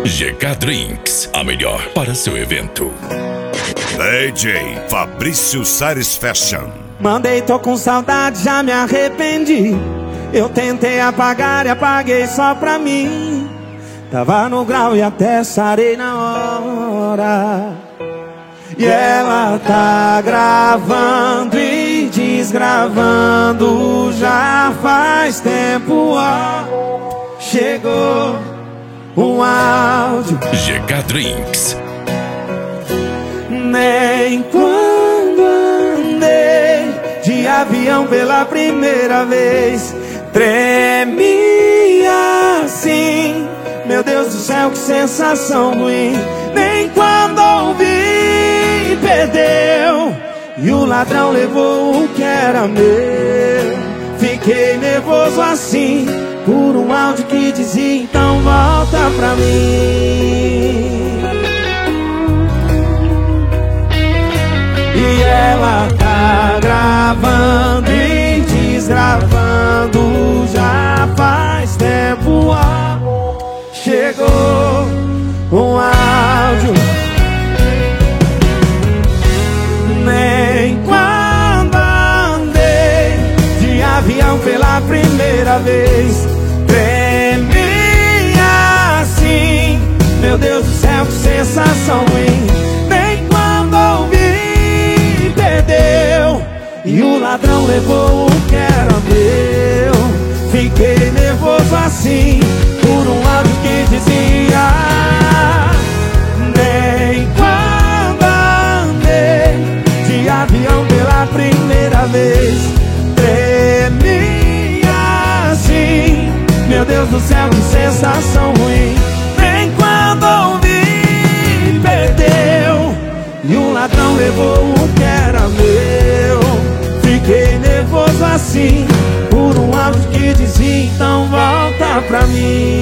GK Drinks, a melhor para seu evento. DJ Fabrício Sares Fashion. Mandei, tô com saudade, já me arrependi. Eu tentei apagar e apaguei só pra mim. Tava no grau e até sarei na hora. E ela tá gravando e desgravando já faz tempo. Chegou um áudio. GK Drinks. Nem quando andei de avião pela primeira vez tremi assim. Meu Deus do céu, que sensação ruim. Nem quando ouvi, perdeu e o ladrão levou o que era meu. Fiquei nervoso assim por um áudio que dizia: então volta pra mim. E ela tá gravando e desgravando já faz tempo. Chegou um áudio. Nem quando andei de avião pela primeira vez tremi assim. Meu Deus do céu, que sensação ruim. Nem quando ouvi, perdeu e o ladrão levou o que era meu. Fiquei nervoso assim por um áudio que dizia: nem quando andei de avião pela primeira vez tremi assim. Meu Deus do céu, que sensação ruim. Nem quando ouvi, perdeu e o ladrão levou o que era meu. Fiquei nervoso assim por um áudio que dizia: então volta pra mim.